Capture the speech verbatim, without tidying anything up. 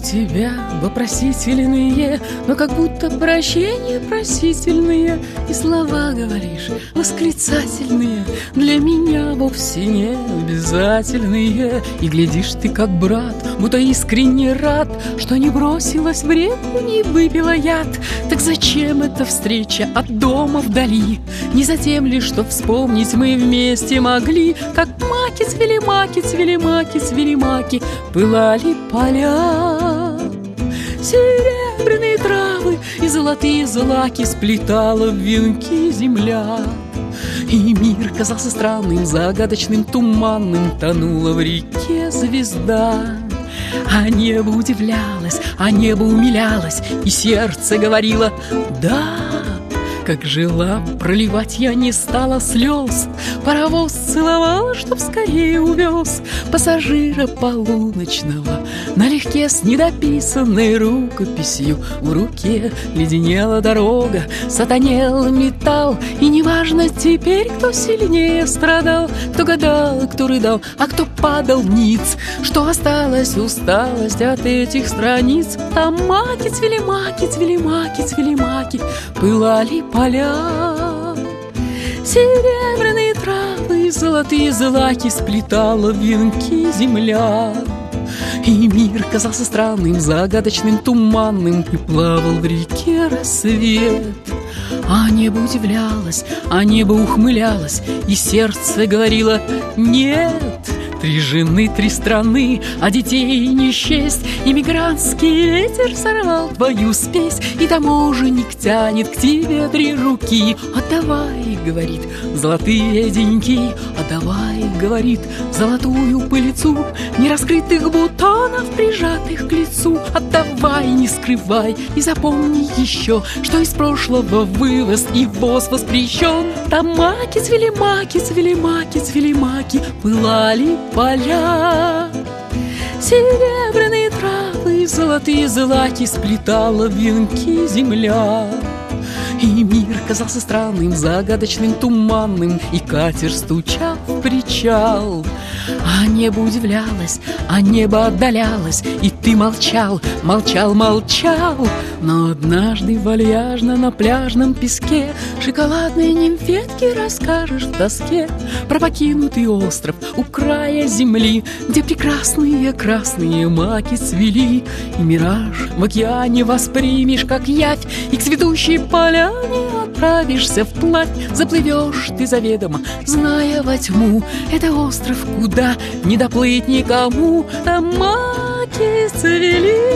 тебя вопросительные, но как будто прощения просительные, и слова говоришь восклицательные, для меня вовсе не обязательные. И глядишь ты как брат, будто искренне рад, что не бросилась в реку, не выпила яд. Так зачем эта встреча от дома вдали? Не за тем ли, что вспомнить мы вместе могли, как маки цвели, маки цвели, маки цвели, маки, пылали поля. Серебряные травы и золотые злаки сплетала в венки земля. И мир казался странным, загадочным, туманным, тонула в реке звезда. А небо удивлялось, а небо умилялось, и сердце говорило «да». Как жила, проливать я не стала слез, паровоз целовала, чтоб скорее увез пассажира полуночного налегке с недописанной рукописью в руке. Леденела дорога, сатанел металл, и неважно теперь, кто сильнее страдал, кто гадал, кто рыдал, а кто падал ниц. Что осталась усталость от этих страниц? Там маки цвели, маки цвели, маки цвели, маки, пылали поля. Серебряные травы и золотые злаки сплетала в венки земля. И мир казался странным, загадочным, туманным, и плавал в реке рассвет. А небо удивлялось, а небо ухмылялось, и сердце говорило «нет». Три жены, три страны, а детей не счесть. Иммигрантский ветер сорвал твою спесь, и таможенник тянет к тебе три руки. Отдавай, говорит, золотые деньги, отдавай, говорит, золотую пыльцу нераскрытых бутонов, прижатых к лицу. Отдавай, не скрывай, и запомни еще, что из прошлого вывоз и ввоз воспрещен. Там маки цвели, маки цвели, маки цвели, маки, пылали поля. Серебряные травы и золотые злаки сплетала в венки земля. И мир казался странным, загадочным, туманным, и катер стучал в причал. А небо удивлялось, а небо отдалялось, и ты молчал, молчал, молчал. Но однажды вальяжно на пляжном песке шоколадные нимфетки расскажешь в тоске про покинутый остров у края земли, где прекрасные красные маки цвели. И мираж в океане воспримешь как явь, и к цветущей поляне отправишься вплавь. Заплывешь ты заведомо, зная во тьму, это остров, куда не доплыть никому. Там маки цвели.